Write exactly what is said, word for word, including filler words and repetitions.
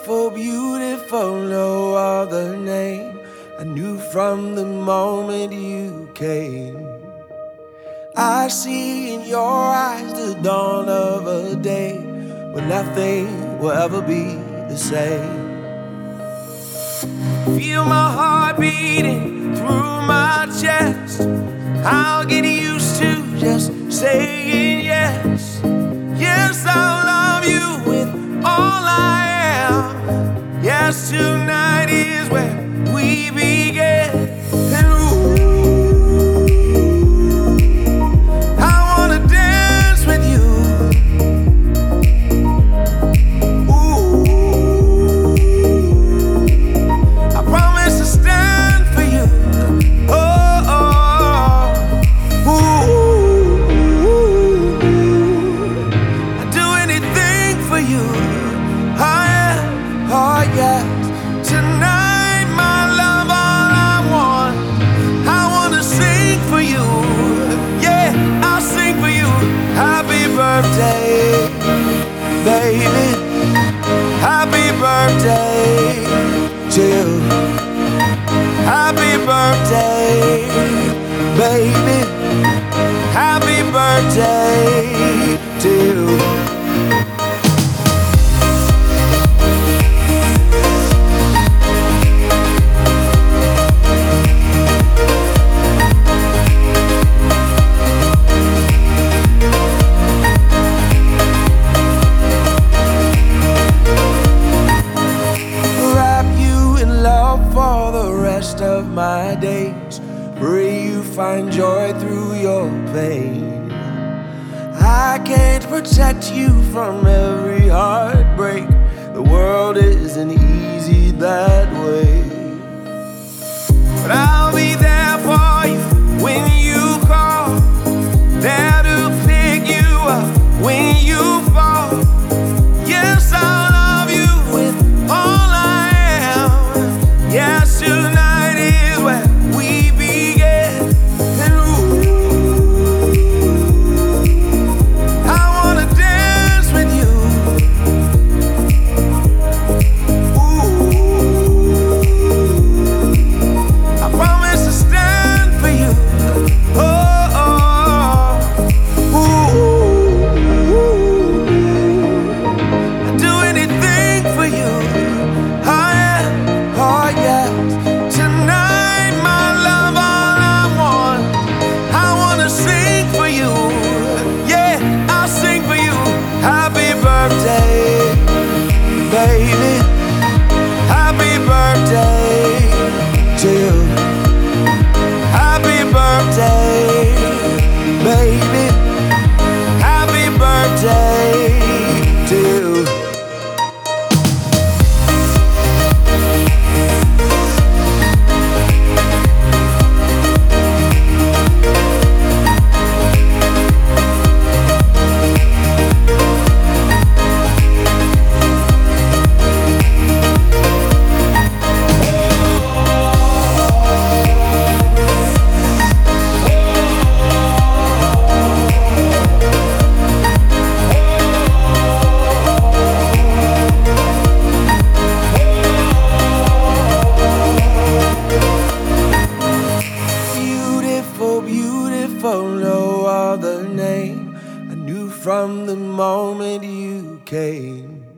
Beautiful, beautiful, no other name. I knew from the moment you came. I see in your eyes the dawn of a day when nothing will ever be the same. Feel my heart beating through my chest. I'll get used to just saying yes. Yes, I'll love you with all I am. Yes, tonight is where we begin. And ooh, I wanna dance with you. Ooh, I promise to stand for you. Oh, oh, ooh, I'd do anything for you. Oh yeah, oh yes. Tonight, my love, all I want. I wanna sing for you. Yeah, I'll sing for you. Happy birthday, baby. Happy birthday to you. Happy birthday, baby. Happy birthday to you. Of my days, pray you find joy through your pain. I can't protect you from every heartbreak. The world isn't easy that way, but I'll be there for you when you call, there to pick you up when you fall. Yes, I'll love you with all I am. Yes, tonight baby, happy birthday to you. Happy birthday, baby. Happy birthday to you. Beautiful, no other name. I knew from the moment you came.